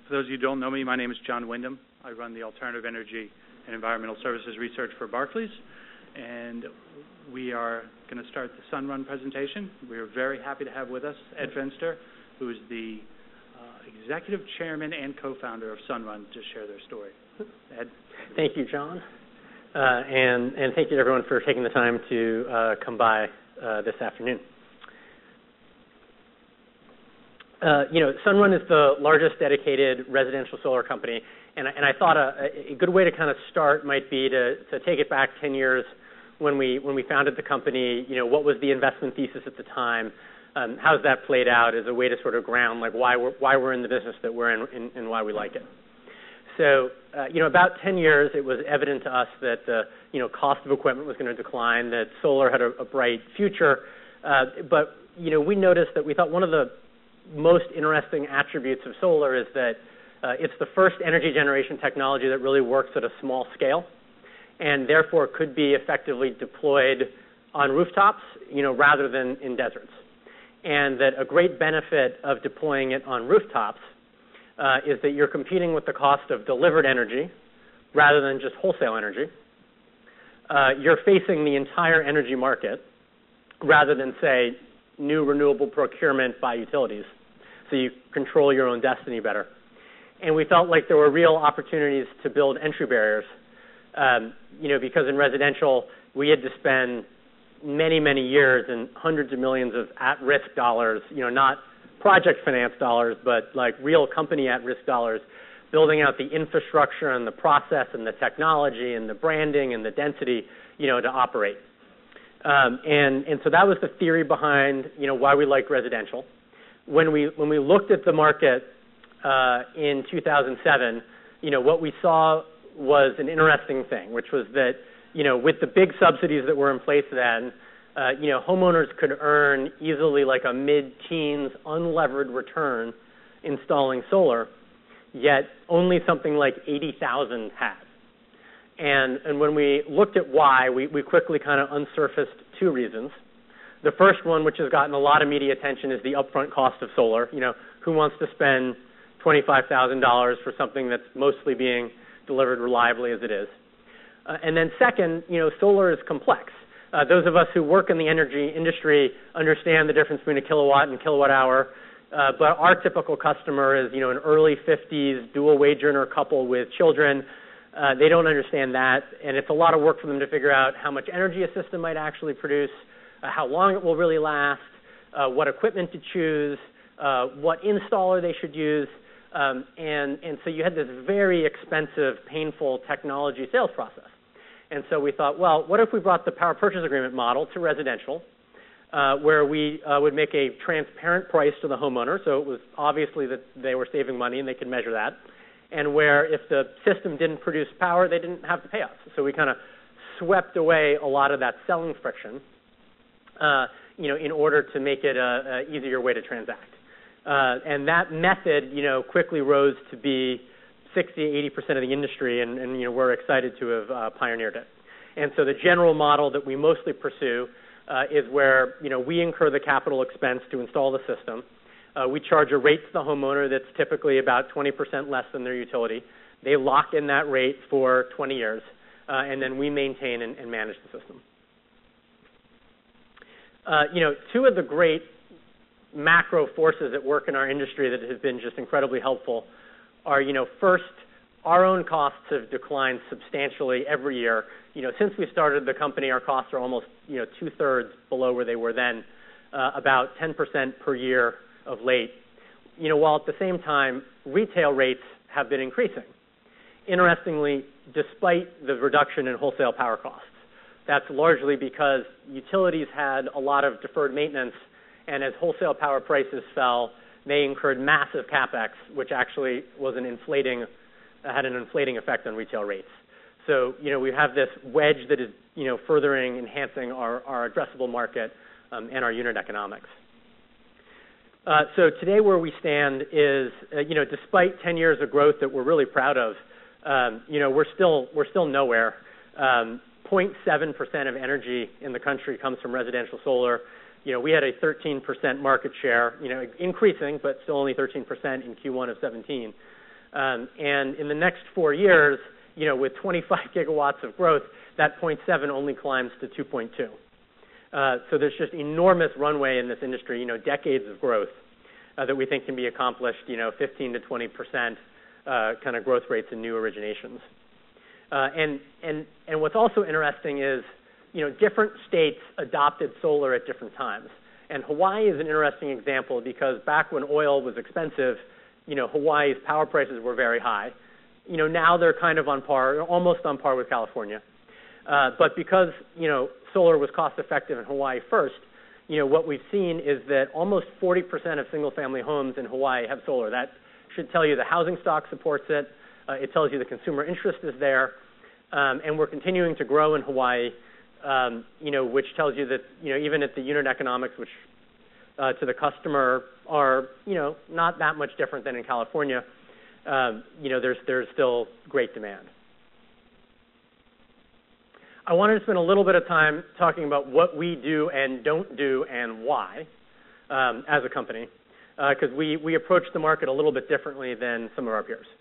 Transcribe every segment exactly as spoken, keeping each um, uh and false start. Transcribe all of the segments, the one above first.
For those of you who don't know me, my name is John Wyndham. I run the Alternative Energy and Environmental Services Research for Barclays, and we are going to start the Sunrun presentation. We are very happy to have with us Ed Fenster, who is the uh, Executive Chairman and Co-founder of Sunrun, to share their story. Ed? Thank you, John. Uh, and, and thank you to everyone for taking the time to uh, come by uh, this afternoon. Uh, you know, Sunrun is the largest dedicated residential solar company, and, and I thought a, a good way to kind of start might be to, to take it back ten years when we when we founded the company. You know, what was the investment thesis at the time? Um, how's that played out as a way to sort of ground like why we're why we're in the business that we're in and, and why we like it. So, uh, you know, about ten years, it was evident to us that the you know cost of equipment was going to decline, that solar had a, a bright future, uh, but you know we noticed that we thought one of the most interesting attributes of solar is that uh, it's the first energy generation technology that really works at a small scale, and therefore could be effectively deployed on rooftops, you know, rather than in deserts. And that a great benefit of deploying it on rooftops uh, is that you're competing with the cost of delivered energy rather than just wholesale energy. Uh, you're facing the entire energy market rather than, say, new renewable procurement by utilities. So you control your own destiny better. And we felt like there were real opportunities to build entry barriers, um, you know, because in residential, we had to spend many, many years and hundreds of millions of at-risk dollars, you know, not project finance dollars, but like real company at-risk dollars, building out the infrastructure and the process and the technology and the branding and the density, you know, to operate. Um, and, and so that was the theory behind, you know, why we like residential. When we when we looked at the market uh, in two thousand seven, you know, what we saw was an interesting thing, which was that, you know, with the big subsidies that were in place then, uh, you know, homeowners could earn easily like a mid-teens unlevered return installing solar, yet only something like eighty thousand had. And, and when we looked at why, we, we quickly kind of unsurfaced two reasons. The first one, which has gotten a lot of media attention, is the upfront cost of solar. You know, who wants to spend twenty-five thousand dollars for something that's mostly being delivered reliably as it is? Uh, and then second, you know, solar is complex. Uh, those of us who work in the energy industry understand the difference between a kilowatt and kilowatt hour. Uh, but our typical customer is, you know, an early fifties dual wage earner couple with children. Uh, they don't understand that, and it's a lot of work for them to figure out how much energy a system might actually produce, uh, how long it will really last, uh, what equipment to choose, uh, what installer they should use. Um, and, and so you had this very expensive, painful technology sales process. And so we thought, well, what if we brought the power purchase agreement model to residential, uh, where we uh, would make a transparent price to the homeowner, so it was obviously that they were saving money and they could measure that, and where if the system didn't produce power, they didn't have to pay us. So we kind of swept away a lot of that selling friction, uh, you know, in order to make it a, a easier way to transact. Uh, and that method, you know, quickly rose to be sixty, eighty percent of the industry, and, and, you know, we're excited to have uh, pioneered it. And so the general model that we mostly pursue uh, is where, you know, we incur the capital expense to install the system. Uh, we charge a rate to the homeowner that's typically about twenty percent less than their utility. They lock in that rate for twenty years, uh, and then we maintain and, and manage the system. Uh, you know, two of the great macro forces at work in our industry that have been just incredibly helpful are, you know, first, our own costs have declined substantially every year. You know, since we started the company, our costs are almost, you know, two-thirds below where they were then, uh, about ten percent per year of late. You know, while at the same time, retail rates have been increasing. Interestingly, despite the reduction in wholesale power costs. That's largely because utilities had a lot of deferred maintenance, and as wholesale power prices fell, they incurred massive capex, which actually was an inflating, uh, had an inflating effect on retail rates. So, you know, we have this wedge that is, you know, furthering, enhancing our, our addressable market um, and our unit economics. Uh, so today where we stand is, uh, you know, despite ten years of growth that we're really proud of, um, you know, we're still, we're still nowhere. Um, zero point seven percent of energy in the country comes from residential solar. You know, we had a thirteen percent market share, you know, increasing, but still only thirteen percent in Q one of seventeen. Um, and in the next four years, you know, with twenty-five gigawatts of growth, that zero point seven only climbs to two point two. Uh, so there's just enormous runway in this industry, you know, decades of growth uh, that we think can be accomplished, you know, fifteen to twenty percent uh, kind of growth rates in new originations. Uh, and, and, and what's also interesting is, you know, different states adopted solar at different times. And Hawaii is an interesting example because back when oil was expensive, you know, Hawaii's power prices were very high. You know, now they're kind of on par, almost on par with California. Uh, but because, you know, solar was cost effective in Hawaii first, you know, what we've seen is that almost forty percent of single family homes in Hawaii have solar. That should tell you the housing stock supports it. Uh, it tells you the consumer interest is there. Um, and we're continuing to grow in Hawaii, um, you know, which tells you that, you know, even at the unit economics, which uh, to the customer are, you know, not that much different than in California, um, you know, there's, there's still great demand. I wanted to spend a little bit of time talking about what we do and don't do and why um, as a company, because uh, we, we approach the market a little bit differently than some of our peers.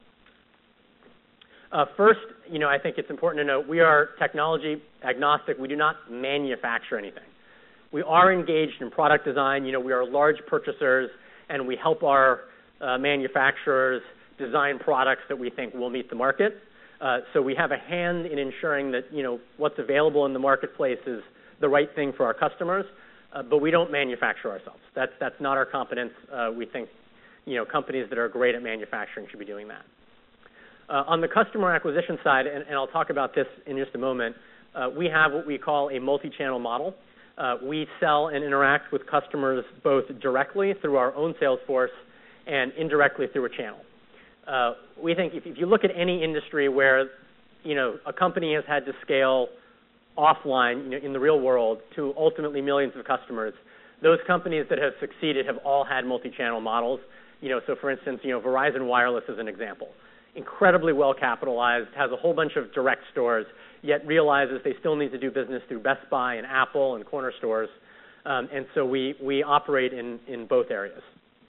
Uh, first, you know, I think it's important to note we are technology agnostic. We do not manufacture anything. We are engaged in product design. You know, we are large purchasers, and we help our uh, manufacturers design products that we think will meet the market. Uh, so we have a hand in ensuring that, you know, what's available in the marketplace is the right thing for our customers, uh, but we don't manufacture ourselves. That's, that's not our competence. Uh, we think, you know, companies that are great at manufacturing should be doing that. Uh, on the customer acquisition side, and, and I'll talk about this in just a moment, uh, we have what we call a multi-channel model. Uh, we sell and interact with customers both directly through our own sales force and indirectly through a channel. Uh, we think if, if you look at any industry where, you know, a company has had to scale offline, you know, in the real world to ultimately millions of customers, those companies that have succeeded have all had multi-channel models. You know, so for instance, you know, Verizon Wireless is an example. Incredibly well capitalized, has a whole bunch of direct stores, yet realizes they still need to do business through Best Buy and Apple and corner stores. Um, and so we, we operate in, in both areas.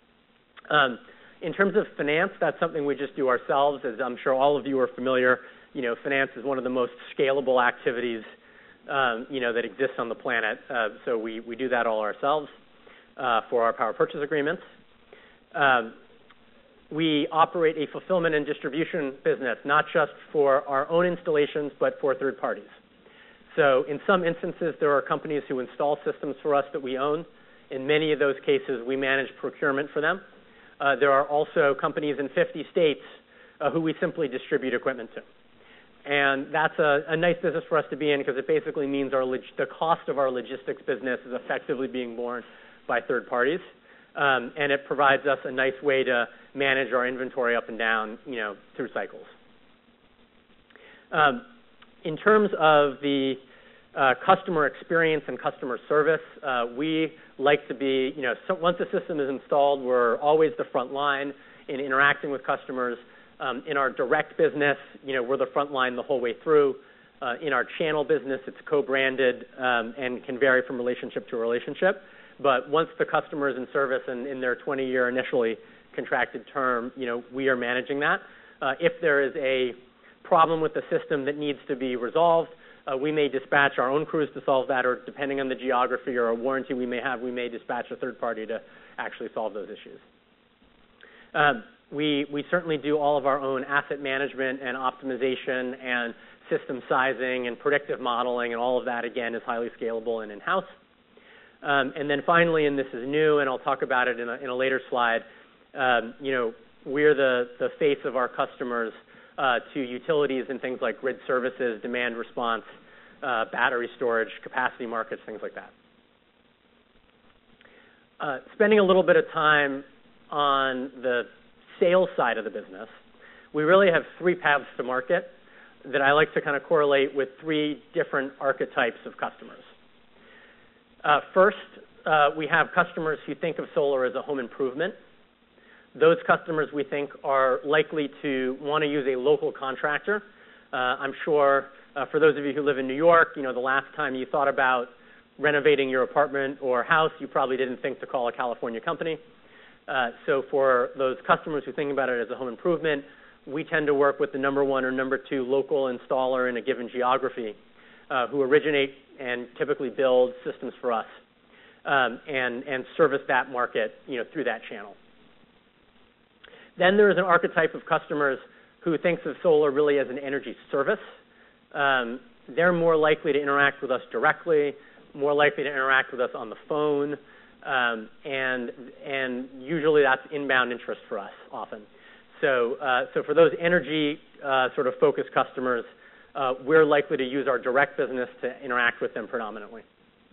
Um, in terms of finance, that's something we just do ourselves. As I'm sure all of you are familiar, you know, finance is one of the most scalable activities, um, you know, that exists on the planet. Uh, so we, we do that all ourselves uh, for our power purchase agreements. Um, We operate a fulfillment and distribution business, not just for our own installations, but for third parties. So in some instances, there are companies who install systems for us that we own. In many of those cases, we manage procurement for them. Uh, there are also companies in fifty states uh, who we simply distribute equipment to. And that's a, a nice business for us to be in because it basically means our log- the cost of our logistics business is effectively being borne by third parties. Um, and it provides us a nice way to manage our inventory up and down, you know, through cycles. Um, in terms of the uh, customer experience and customer service, uh, we like to be, you know, so once the system is installed, we're always the front line in interacting with customers. Um, in our direct business, you know, we're the front line the whole way through. Uh, in our channel business, it's co-branded um, and can vary from relationship to relationship. But once the customer is in service and in their twenty-year initially contracted term, you know, we are managing that. Uh, if there is a problem with the system that needs to be resolved, uh, we may dispatch our own crews to solve that, or depending on the geography or a warranty we may have, we may dispatch a third party to actually solve those issues. Um, we, we certainly do all of our own asset management and optimization and system sizing and predictive modeling, and all of that, again, is highly scalable and in-house. Um, and then finally, and this is new, and I'll talk about it in a, in a later slide, um, you know, we're the, the face of our customers uh, to utilities and things like grid services, demand response, uh, battery storage, capacity markets, things like that. Uh, spending a little bit of time on the sales side of the business, we really have three paths to market that I like to kind of correlate with three different archetypes of customers. Uh, first, uh, we have customers who think of solar as a home improvement. Those customers we think are likely to want to use a local contractor. Uh, I'm sure uh, for those of you who live in New York, you know, the last time you thought about renovating your apartment or house, you probably didn't think to call a California company. Uh, so for those customers who think about it as a home improvement, we tend to work with the number one or number two local installer in a given geography uh, who originate and typically build systems for us um, and, and service that market, you know, through that channel. Then there is an archetype of customers who thinks of solar really as an energy service. Um, they're more likely to interact with us directly, more likely to interact with us on the phone, um, and, and usually that's inbound interest for us often. So, uh, so for those energy uh, sort of focused customers, uh, we're likely to use our direct business to interact with them predominantly.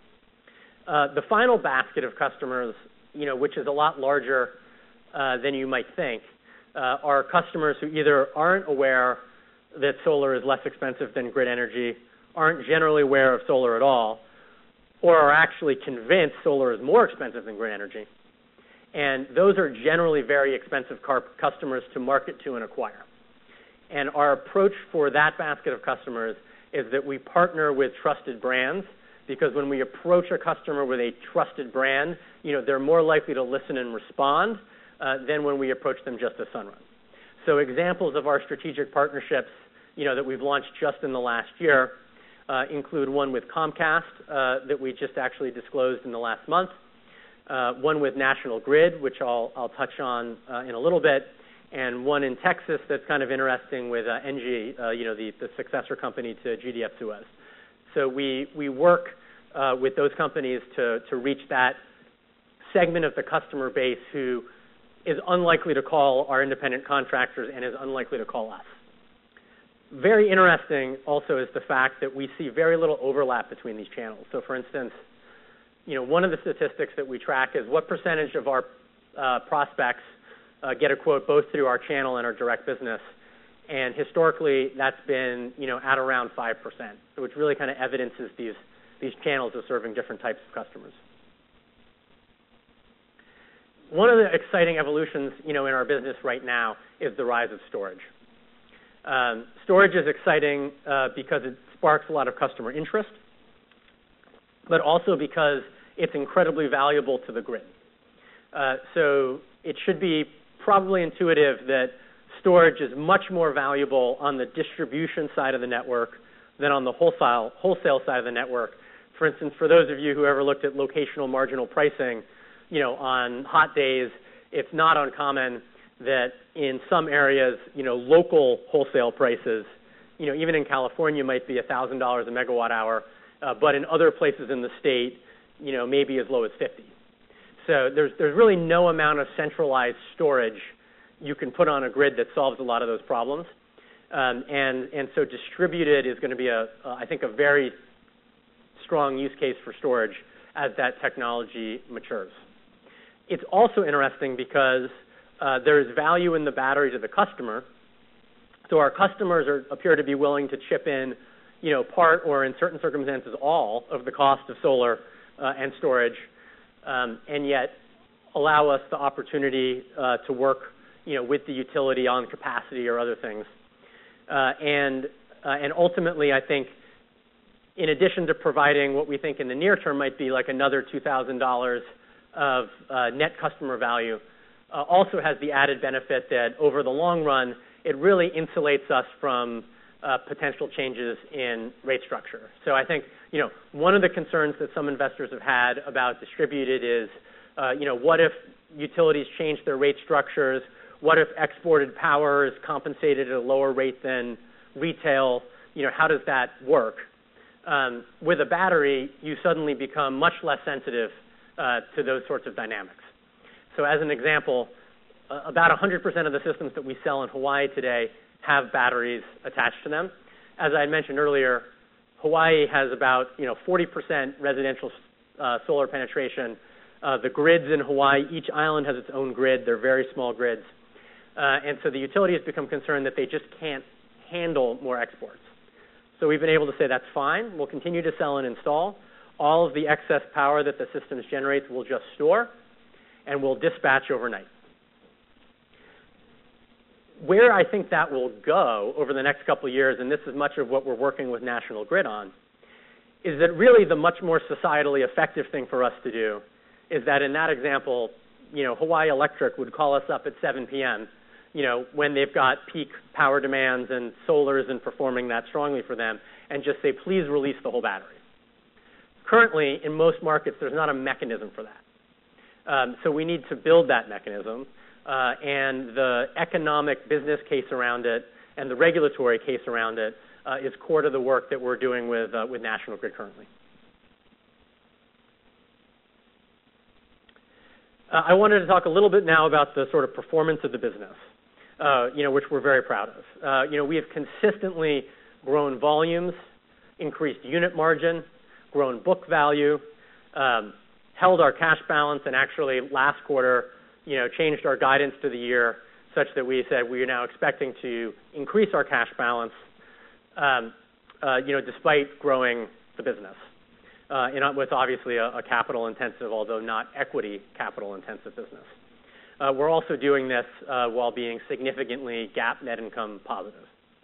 Uh, the final basket of customers, you know, which is a lot larger uh, than you might think, uh, are customers who either aren't aware that solar is less expensive than grid energy, aren't generally aware of solar at all, or are actually convinced solar is more expensive than grid energy. And those are generally very expensive car customers to market to and acquire. And our approach for that basket of customers is that we partner with trusted brands, because when we approach a customer with a trusted brand, you know, they're more likely to listen and respond uh, than when we approach them just as Sunrun. So examples of our strategic partnerships, you know, that we've launched just in the last year uh, include one with Comcast uh, that we just actually disclosed in the last month, uh, one with National Grid, which I'll, I'll touch on uh, in a little bit, and one in Texas that's kind of interesting with uh, Engie, uh, you know, the, the successor company to G D F Suez. So we, we work uh, with those companies to, to reach that segment of the customer base who is unlikely to call our independent contractors and is unlikely to call us. Very interesting also is the fact that we see very little overlap between these channels. So for instance, you know, one of the statistics that we track is what percentage of our uh, prospects uh, get a quote both through our channel and our direct business. And historically, that's been, you know, at around five percent. So which really kind of evidences these, these channels are serving different types of customers. One of the exciting evolutions, you know, in our business right now is the rise of storage. Um, storage is exciting uh, because it sparks a lot of customer interest, but also because it's incredibly valuable to the grid. Uh, so it should be probably intuitive that storage is much more valuable on the distribution side of the network than on the wholesale, wholesale side of the network. For instance, for those of you who ever looked at locational marginal pricing, you know, on hot days, it's not uncommon that in some areas, you know, local wholesale prices, you know, even in California might be one thousand dollars a megawatt hour, uh, but in other places in the state, you know, maybe as low as fifty. So there's, there's really no amount of centralized storage you can put on a grid that solves a lot of those problems. Um, and, and so distributed is going to be, a, uh, I think, a very strong use case for storage as that technology matures. It's also interesting because uh, there is value in the battery to the customer. So our customers are, appear to be willing to chip in, you know, part or in certain circumstances all of the cost of solar uh, and storage, um, and yet allow us the opportunity uh, to work, you know, with the utility on capacity or other things. Uh, and, uh, and ultimately, I think, in addition to providing what we think in the near term might be like another two thousand dollars of uh, net customer value, uh, also has the added benefit that over the long run, it really insulates us from uh, potential changes in rate structure. So I think, you know, one of the concerns that some investors have had about distributed is, uh, you know, what if utilities change their rate structures? What if exported power is compensated at a lower rate than retail? You know, how does that work? Um, with a battery, you suddenly become much less sensitive uh, to those sorts of dynamics. So as an example, uh, about one hundred percent of the systems that we sell in Hawaii today have batteries attached to them. As I had mentioned earlier, Hawaii has about, you know, forty percent residential uh, solar penetration. Uh, the grids in Hawaii, each island has its own grid. They're very small grids. Uh, and so the utility has become concerned that they just can't handle more exports. So we've been able to say that's fine. We'll continue to sell and install. All of the excess power that the systems generate we'll just store, and we'll dispatch overnight. Where I think that will go over the next couple of years, and this is much of what we're working with National Grid on, is that really the much more societally effective thing for us to do is that in that example, you know, Hawaii Electric would call us up at seven p m, you know, when they've got peak power demands and solar isn't performing that strongly for them, and just say, please release the whole battery. Currently, in most markets, there's not a mechanism for that. Um, so we need to build that mechanism, uh, and the economic business case around it and the regulatory case around it uh, is core to the work that we're doing with, uh, with National Grid currently. Uh, I wanted to talk a little bit now about the sort of performance of the business, uh, you know, which we're very proud of. Uh, you know, we have consistently grown volumes, increased unit margin, grown book value, um, held our cash balance, and actually last quarter, you know, changed our guidance to the year such that we said we are now expecting to increase our cash balance, um, uh, you know, despite growing the business. Uh, in what's obviously a, a capital-intensive, although not equity capital-intensive business. Uh, we're also doing this uh, while being significantly GAAP net income positive.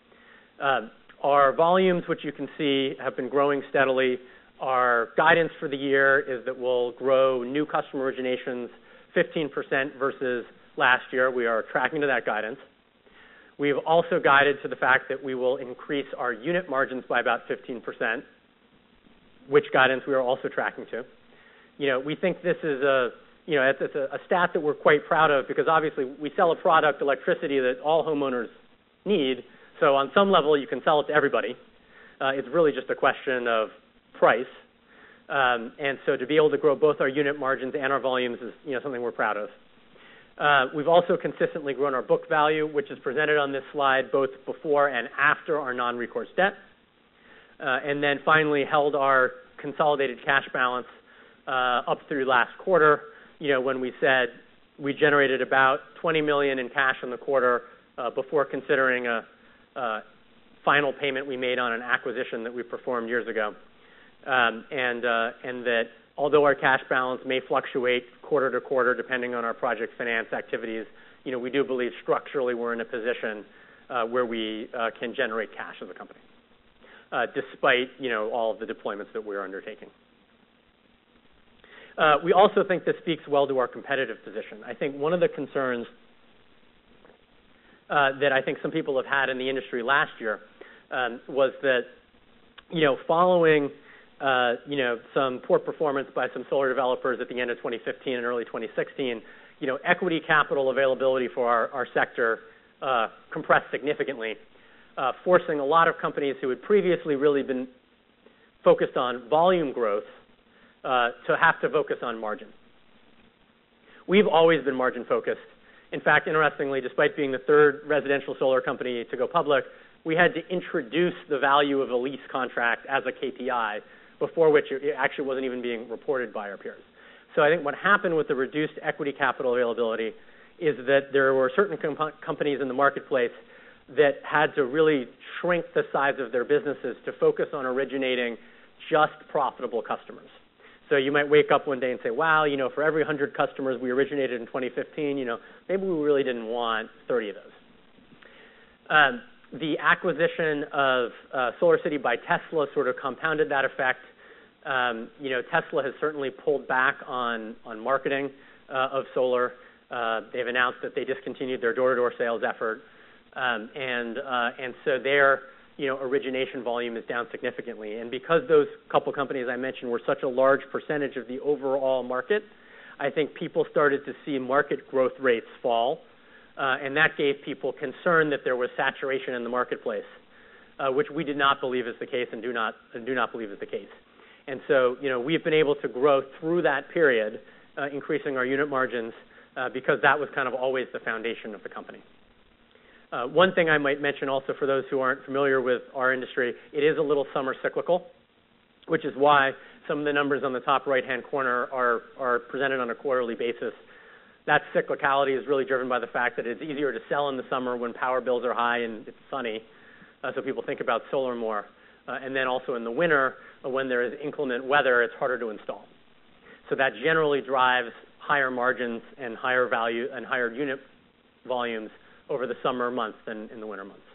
Uh, our volumes, which you can see, have been growing steadily. Our guidance for the year is that we'll grow new customer originations fifteen percent versus last year. We are tracking to that guidance. We've also guided to the fact that we will increase our unit margins by about fifteen percent. Which guidance we are also tracking to. You know, we think this is a, you know, it's, it's a, a stat that we're quite proud of because obviously we sell a product, electricity, that all homeowners need. So on some level, you can sell it to everybody. Uh, it's really just a question of price. Um, and so to be able to grow both our unit margins and our volumes is, you know, something we're proud of. Uh, we've also consistently grown our book value, which is presented on this slide both before and after our non-recourse debt. Uh, and then finally held our consolidated cash balance uh, up through last quarter, you know, when we said we generated about twenty million dollars in cash in the quarter uh, before considering a, a final payment we made on an acquisition that we performed years ago. Um, and, uh, and that although our cash balance may fluctuate quarter to quarter depending on our project finance activities, you know, we do believe structurally we're in a position uh, where we uh, can generate cash as a company. Uh, despite, you know, all of the deployments that we're undertaking. Uh, we also think this speaks well to our competitive position. I think one of the concerns uh, that I think some people have had in the industry last year um, was that, you know, following, uh, you know, some poor performance by some solar developers at the end of twenty fifteen and early twenty sixteen, you know, equity capital availability for our, our sector uh, compressed significantly. Uh, forcing a lot of companies who had previously really been focused on volume growth uh, to have to focus on margin. We've always been margin focused. In fact, interestingly, despite being the third residential solar company to go public, we had to introduce the value of a lease contract as a K P I, before which it actually wasn't even being reported by our peers. So I think what happened with the reduced equity capital availability is that there were certain comp- companies in the marketplace that had to really shrink the size of their businesses to focus on originating just profitable customers. So you might wake up one day and say, wow, you know, for every one hundred customers we originated in twenty fifteen, you know, maybe we really didn't want thirty of those. Um, the acquisition of uh, SolarCity by Tesla sort of compounded that effect. Um, you know, Tesla has certainly pulled back on, on marketing uh, of solar. Uh, they've announced that they discontinued their door-to-door sales effort. Um, and uh, and so their, you know, origination volume is down significantly. And because those couple companies I mentioned were such a large percentage of the overall market, I think people started to see market growth rates fall, uh, and that gave people concern that there was saturation in the marketplace, uh, which we did not believe is the case and do not and do not believe is the case. And so, you know, we've been able to grow through that period, uh, increasing our unit margins uh, because that was kind of always the foundation of the company. Uh, one thing I might mention also for those who aren't familiar with our industry, it is a little summer cyclical, which is why some of the numbers on the top right-hand corner are, are presented on a quarterly basis. That cyclicality is really driven by the fact that it's easier to sell in the summer when power bills are high and it's sunny, uh, so people think about solar more. Uh, and then also in the winter, uh, when there is inclement weather, it's harder to install. So that generally drives higher margins and higher value and higher unit volumes over the summer months than in the winter months.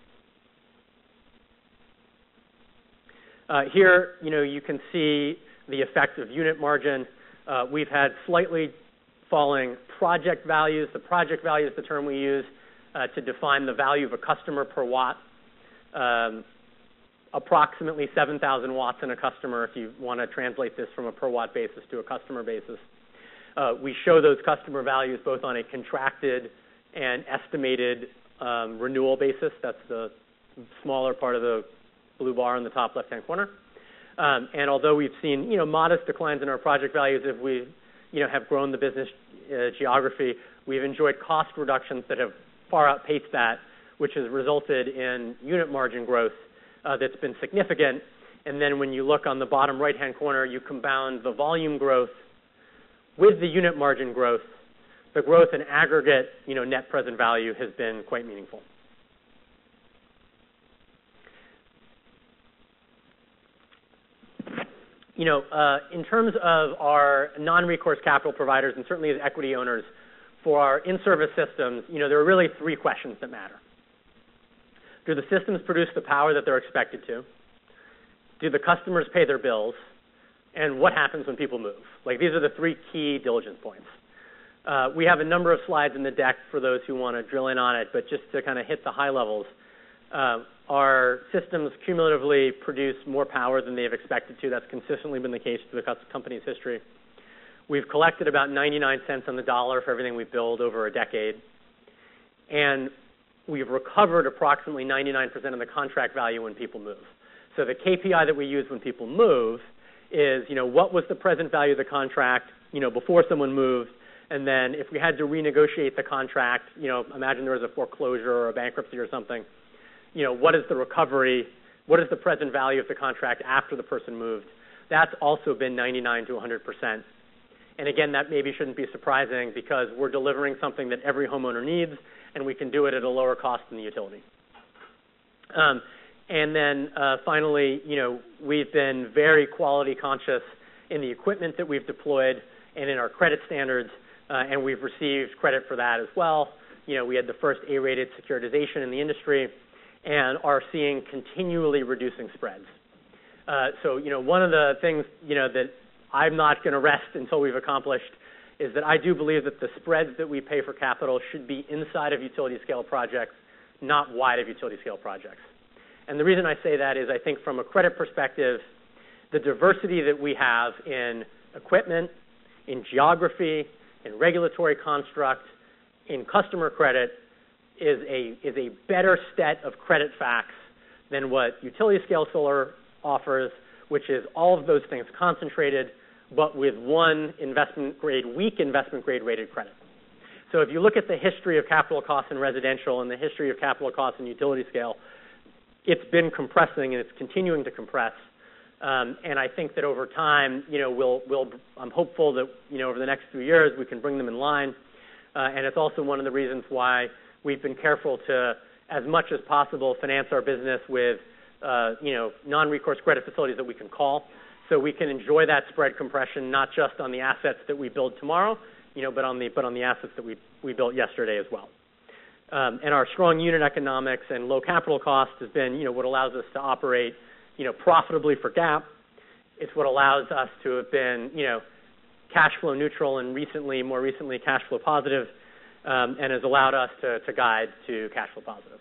Uh, here, you know, you can see the effect of unit margin. Uh, we've had slightly falling project values. The project value is the term we use uh, to define the value of a customer per watt. Um, approximately seven thousand watts in a customer if you want to translate this from a per watt basis to a customer basis. Uh, we show those customer values both on a contracted and estimated um, renewal basis. That's the smaller part of the blue bar in the top left-hand corner. Um, and although we've seen, you know, modest declines in our project values as we, you know, have grown the business uh, geography, we've enjoyed cost reductions that have far outpaced that, which has resulted in unit margin growth uh, that's been significant. And then when you look on the bottom right-hand corner, you compound the volume growth with the unit margin growth. The growth in aggregate, you know, net present value has been quite meaningful. You know, uh, in terms of our non-recourse capital providers, and certainly as equity owners, for our in-service systems, you know, there are really three questions that matter. Do the systems produce the power that they're expected to? Do the customers pay their bills? And what happens when people move? Like, these are the three key diligence points. Uh, we have a number of slides in the deck for those who want to drill in on it, but just to kind of hit the high levels, uh, our systems cumulatively produce more power than they have expected to. That's consistently been the case through the company's history. We've collected about ninety-nine cents on the dollar for everything we've billed over a decade. And we've recovered approximately ninety-nine percent of the contract value when people move. So the K P I that we use when people move is, you know, what was the present value of the contract, you know, before someone moved, and then if we had to renegotiate the contract, you know, imagine there was a foreclosure or a bankruptcy or something, you know, what is the recovery, what is the present value of the contract after the person moved? That's also been ninety-nine to one hundred percent. And again, that maybe shouldn't be surprising because we're delivering something that every homeowner needs, and we can do it at a lower cost than the utility. Um, and then uh, finally, you know, we've been very quality conscious in the equipment that we've deployed and in our credit standards, uh, and we've received credit for that as well. You know, we had the first A-rated securitization in the industry and are seeing continually reducing spreads. Uh, so, you know, one of the things, you know, that I'm not going to rest until we've accomplished is that I do believe that the spreads that we pay for capital should be inside of utility scale projects, not wide of utility scale projects. And the reason I say that is I think from a credit perspective, the diversity that we have in equipment, in geography, in regulatory construct, in customer credit is a, is a better set of credit facts than what utility scale solar offers, which is all of those things concentrated, but with one investment grade, weak investment grade rated credit. So if you look at the history of capital costs in residential and the history of capital costs in utility scale, it's been compressing and it's continuing to compress. Um, and I think that over time, you know, we'll, we'll, I'm hopeful that, you know, over the next few years we can bring them in line. Uh, and it's also one of the reasons why we've been careful to, as much as possible, finance our business with, uh, you know, non-recourse credit facilities that we can call, so we can enjoy that spread compression not just on the assets that we build tomorrow, you know, but on the but on the assets that we we built yesterday as well. Um, and our strong unit economics and low capital cost has been, you know, what allows us to operate, you know, profitably for G A P. It's what allows us to have been, you know, cash flow neutral and recently, more recently, cash flow positive, um, and has allowed us to, to guide to cash flow positive.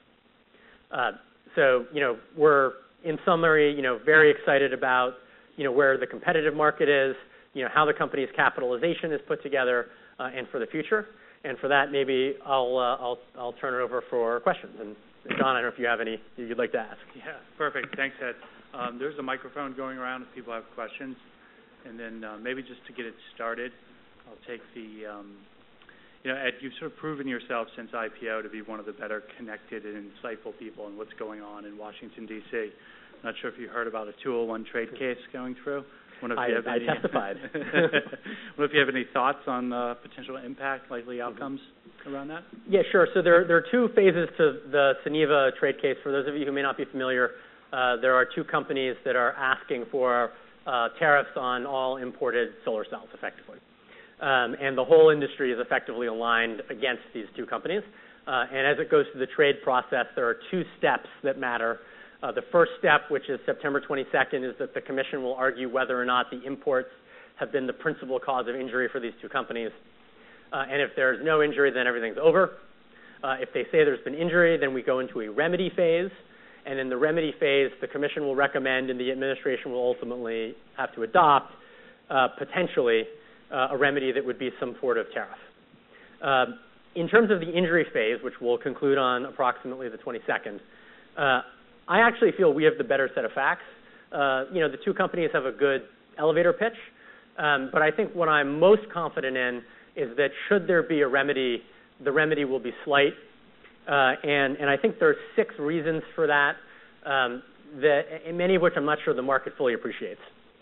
Uh, so, you know, we're, in summary, you know, very excited about, you know, where the competitive market is, you know, how the company's capitalization is put together, uh, and for the future. And for that, maybe I'll, uh, I'll, I'll turn it over for questions. And John, I don't know if you have any you'd like to ask. Yeah, perfect. Thanks, Ed. Um, there's a microphone going around if people have questions. And then uh, maybe just to get it started, I'll take the, um, you know, Ed, you've sort of proven yourself since I P O to be one of the better connected and insightful people in what's going on in Washington, D C Not sure if you heard about a two oh one trade case going through. Wonder if I, you have I any, testified. Wonder if you have any thoughts on uh, potential impact, likely outcomes mm-hmm. around that? Yeah, sure. So there, there are two phases to the Suniva trade case. For those of you who may not be familiar, uh, there are two companies that are asking for uh, tariffs on all imported solar cells, effectively. Um, and the whole industry is effectively aligned against these two companies. Uh, and as it goes through the trade process, there are two steps that matter. Uh, the first step, which is September twenty-second, is that the Commission will argue whether or not the imports have been the principal cause of injury for these two companies. Uh, and if there's no injury, then everything's over. Uh, if they say there's been injury, then we go into a remedy phase. And in the remedy phase, the commission will recommend and the administration will ultimately have to adopt, uh, potentially, uh, a remedy that would be some sort of tariff. Uh, in terms of the injury phase, which we'll conclude on approximately the twenty-second, uh, I actually feel we have the better set of facts. Uh, you know, the two companies have a good elevator pitch, um, but I think what I'm most confident in is that should there be a remedy, the remedy will be slight. Uh, and, and I think there are six reasons for that, um, that, and many of which I'm not sure the market fully appreciates.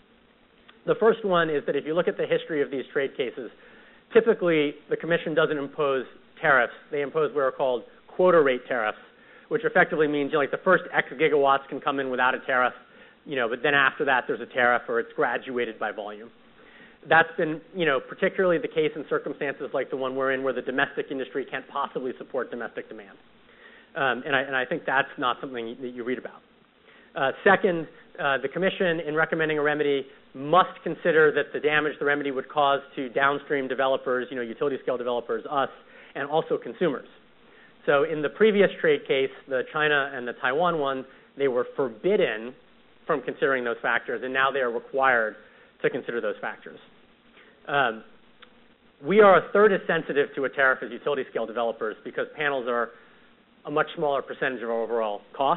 The first one is that if you look at the history of these trade cases, typically the commission doesn't impose tariffs. They impose what are called quota rate tariffs, which effectively means, you know, like the first X gigawatts can come in without a tariff, you know, but then after that there's a tariff or it's graduated by volume. That's been, you know, particularly the case in circumstances like the one we're in where the domestic industry can't possibly support domestic demand. Um, and, I, and I think that's not something that you read about. Uh, second, uh, the commission, in recommending a remedy, must consider that the damage the remedy would cause to downstream developers, you know, utility-scale developers, us, and also consumers. So in the previous trade case, the China and the Taiwan one, they were forbidden from considering those factors, and now they are required to consider those factors. Um, we are a third as sensitive to a tariff as utility-scale developers because panels are a much smaller percentage of our overall cost.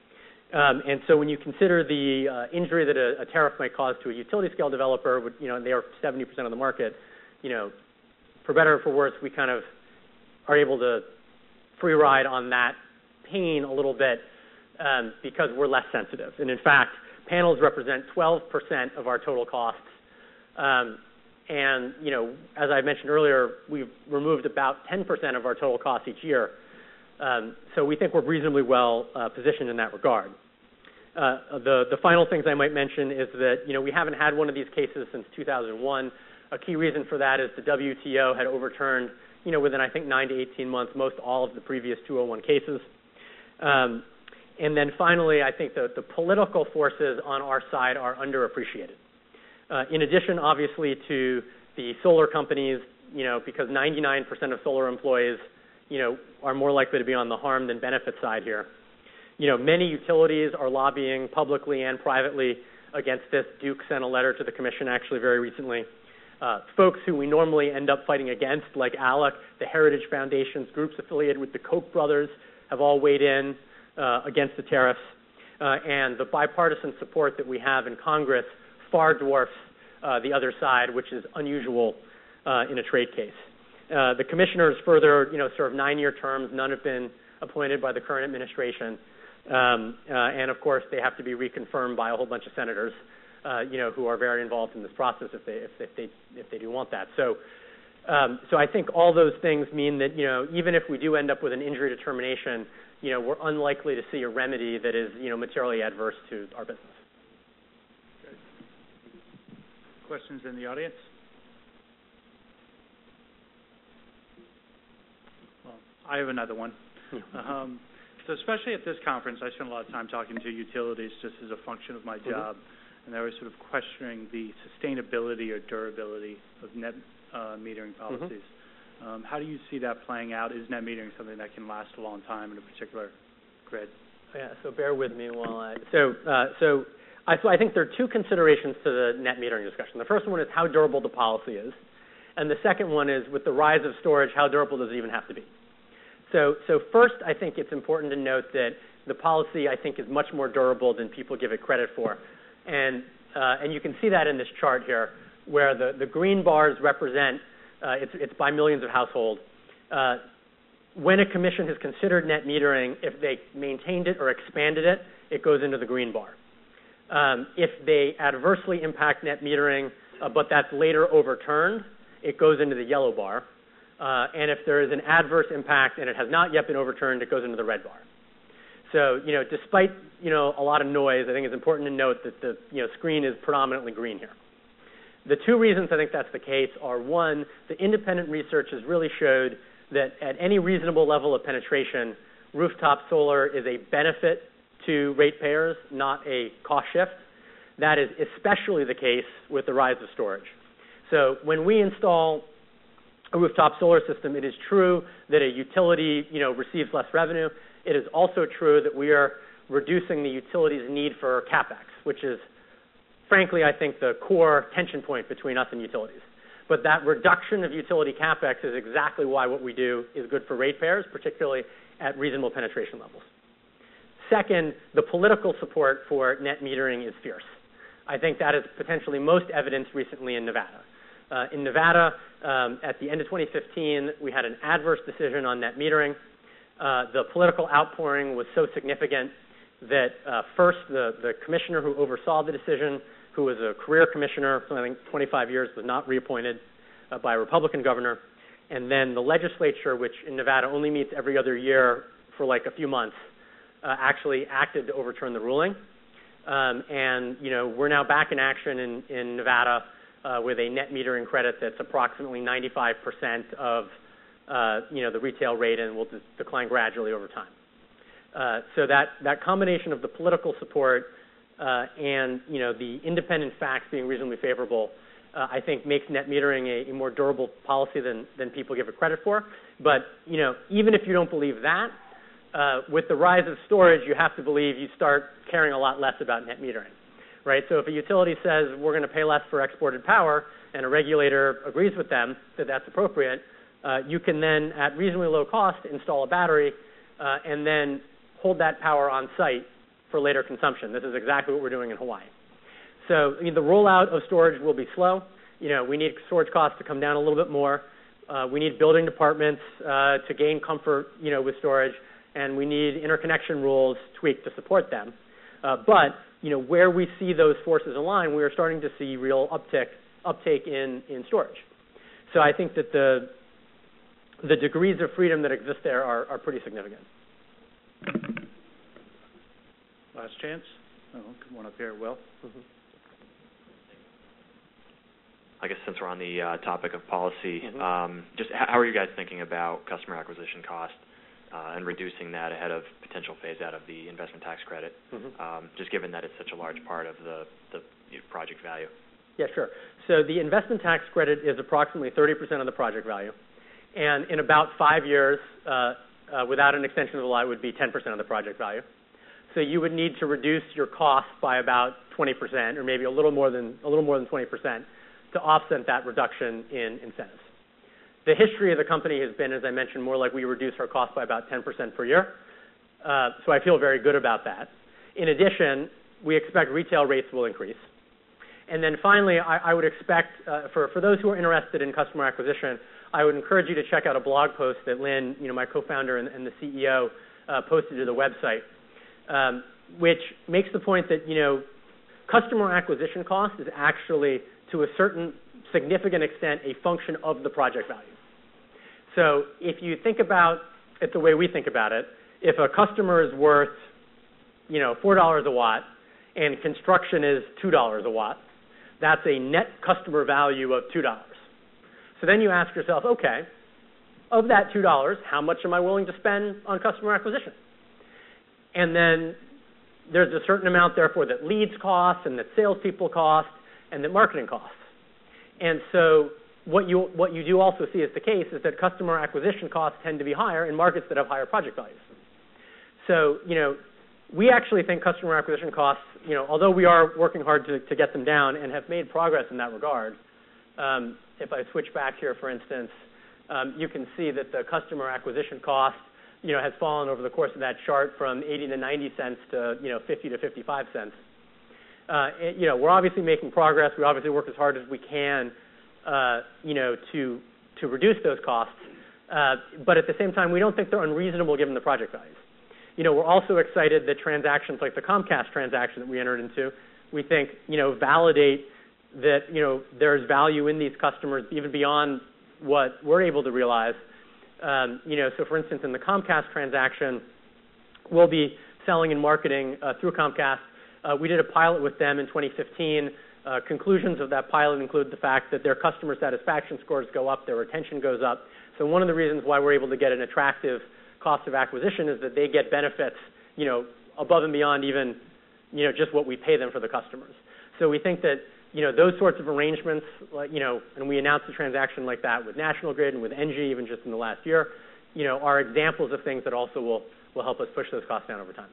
Um, and so when you consider the uh, injury that a, a tariff might cause to a utility-scale developer, would, you know, and they are seventy percent of the market, you know, for better or for worse, we kind of are able to free ride on that pain a little bit um, because we're less sensitive. And in fact, panels represent twelve percent of our total costs. Um, and, you know, as I mentioned earlier, we've removed about ten percent of our total costs each year. Um, so we think we're reasonably well uh, positioned in that regard. Uh, the, the final things I might mention is that, you know, we haven't had one of these cases since two thousand one. A key reason for that is the W T O had overturned, you know, within, I think, nine to eighteen months, most all of the previous two oh one cases. Um, and then finally, I think the, the political forces on our side are underappreciated. Uh, in addition, obviously, to the solar companies, you know, because ninety-nine percent of solar employees, you know, are more likely to be on the harm than benefit side here. You know, many utilities are lobbying publicly and privately against this. Duke sent a letter to the commission actually very recently. Uh, folks who we normally end up fighting against, like ALEC, the Heritage Foundations, groups affiliated with the Koch brothers, have all weighed in uh, against the tariffs. Uh, and the bipartisan support that we have in Congress far dwarfs uh, the other side, which is unusual uh, in a trade case. Uh, the commissioners further, you know, serve nine-year terms. None have been appointed by the current administration. Um, uh, and, of course, they have to be reconfirmed by a whole bunch of senators, uh, you know, who are very involved in this process if they, if, if they, if they do want that. So, um, so I think all those things mean that, you know, even if we do end up with an injury determination, you know, we're unlikely to see a remedy that is, you know, materially adverse to our business. Questions in the audience? Well, I have another one. um, so especially at this conference, I spend a lot of time talking to utilities just as a function of my mm-hmm. job, and they were sort of questioning the sustainability or durability of net uh, metering policies. Mm-hmm. um, how do you see that playing out? Is net metering something that can last a long time in a particular grid? Yeah, so bear with me while I... So, uh, so I, so I think there are two considerations to the net metering discussion. The first one is how durable the policy is. And the second one is, with the rise of storage, how durable does it even have to be? So, so first, I think it's important to note that the policy, I think, is much more durable than people give it credit for. And, uh, and you can see that in this chart here, where the, the green bars represent, uh, it's, it's by millions of households. Uh, when a commission has considered net metering, if they maintained it or expanded it, it goes into the green bar. Um, if they adversely impact net metering, uh, but that's later overturned, it goes into the yellow bar. Uh, and if there is an adverse impact and it has not yet been overturned, it goes into the red bar. So, you know, despite, you know, a lot of noise, I think it's important to note that the, you know, screen is predominantly green here. The two reasons I think that's the case are, one, the independent research has really showed that at any reasonable level of penetration, rooftop solar is a benefit to ratepayers, not a cost shift. That is especially the case with the rise of storage. So when we install a rooftop solar system, it is true that a utility, you know, receives less revenue. It is also true that we are reducing the utility's need for CapEx, which is, frankly, I think the core tension point between us and utilities. But that reduction of utility CapEx is exactly why what we do is good for ratepayers, particularly at reasonable penetration levels. Second, the political support for net metering is fierce. I think that is potentially most evidenced recently in Nevada. Uh, in Nevada, um, at the end of twenty fifteen, we had an adverse decision on net metering. Uh, the political outpouring was so significant that uh, first the, the commissioner who oversaw the decision, who was a career commissioner, I think twenty-five years, was not reappointed uh, by a Republican governor. And then the legislature, which in Nevada only meets every other year for like a few months, uh, actually acted to overturn the ruling. Um, and, you know, we're now back in action in, in Nevada uh, with a net metering credit that's approximately ninety-five percent of, uh, you know, the retail rate and will de- decline gradually over time. Uh, so that, that combination of the political support uh, and, you know, the independent facts being reasonably favorable, uh, I think makes net metering a, a more durable policy than, than people give it credit for. But, you know, even if you don't believe that, uh, with the rise of storage, you have to believe you start caring a lot less about net metering, right? So if a utility says we're going to pay less for exported power and a regulator agrees with them that that's appropriate, uh, you can then, at reasonably low cost, install a battery uh, and then hold that power on site for later consumption. This is exactly what we're doing in Hawaii. So I mean, the rollout of storage will be slow. You know, we need storage costs to come down a little bit more. Uh, we need building departments uh, to gain comfort, you know, with storage, and we need interconnection rules tweaked to support them. Uh, but you know, where we see those forces align, we are starting to see real uptick, uptake in, in storage. So I think that the the degrees of freedom that exist there are, are pretty significant. Last chance. Oh, come on up here, Will. Mm-hmm. I guess since we're on the uh, topic of policy, mm-hmm. um, just how are you guys thinking about customer acquisition cost uh, and reducing that ahead of potential phase out of the investment tax credit, mm-hmm. um, just given that it's such a large part of the, the project value? Yeah, sure. So the investment tax credit is approximately thirty percent of the project value. And in about five years, uh, uh, without an extension of the law, it would be ten percent of the project value. So you would need to reduce your cost by about twenty percent, or maybe a little more than a little more than twenty percent, to offset that reduction in incentives. The history of the company has been, as I mentioned, more like we reduce our cost by about ten percent per year. Uh, so I feel very good about that. In addition, we expect retail rates will increase. And then finally, I, I would expect, uh, for, for those who are interested in customer acquisition, I would encourage you to check out a blog post that Lynn, you know, my co-founder and, and the C E O, uh, posted to the website, um, which makes the point that, you know, customer acquisition cost is actually, to a certain significant extent, a function of the project value. So if you think about it the way we think about it, if a customer is worth, you know, four dollars a watt and construction is two dollars a watt, that's a net customer value of two dollars. So then you ask yourself, okay, of that two dollars, how much am I willing to spend on customer acquisition? And then there's a certain amount, therefore, that leads cost and that salespeople cost and that marketing costs. And so what you, what you do also see as the case is that customer acquisition costs tend to be higher in markets that have higher project values. So, you know, we actually think customer acquisition costs, you know, although we are working hard to, to get them down and have made progress in that regard, um, if I switch back here, for instance, um, you can see that the customer acquisition cost, you know, has fallen over the course of that chart from eighty to ninety cents to, you know, fifty to fifty-five cents. Uh, it, you know, we're obviously making progress. We obviously work as hard as we can, uh, you know, to to reduce those costs. Uh, but at the same time, we don't think they're unreasonable given the project values. You know, we're also excited that transactions like the Comcast transaction that we entered into, we think, you know, validate that, you know, there's value in these customers even beyond what we're able to realize. Um, you know, so for instance, in the Comcast transaction, we'll be selling and marketing uh, through Comcast. Uh, we did a pilot with them in twenty fifteen. Uh, conclusions of that pilot include the fact that their customer satisfaction scores go up, their retention goes up. So one of the reasons why we're able to get an attractive cost of acquisition is that they get benefits, you know, above and beyond even, you know, just what we pay them for the customers. So we think that you know, those sorts of arrangements, like, you know, and we announced a transaction like that with National Grid and with Engie even just in the last year, you know, are examples of things that also will, will help us push those costs down over time.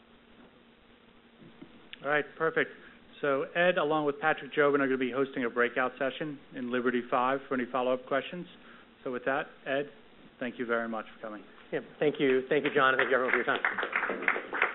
All right, perfect. So Ed, along with Patrick Jobin, are going to be hosting a breakout session in Liberty five for any follow-up questions. So with that, Ed, thank you very much for coming. Yeah, thank you. Thank you, John, and thank you, everyone, for your time.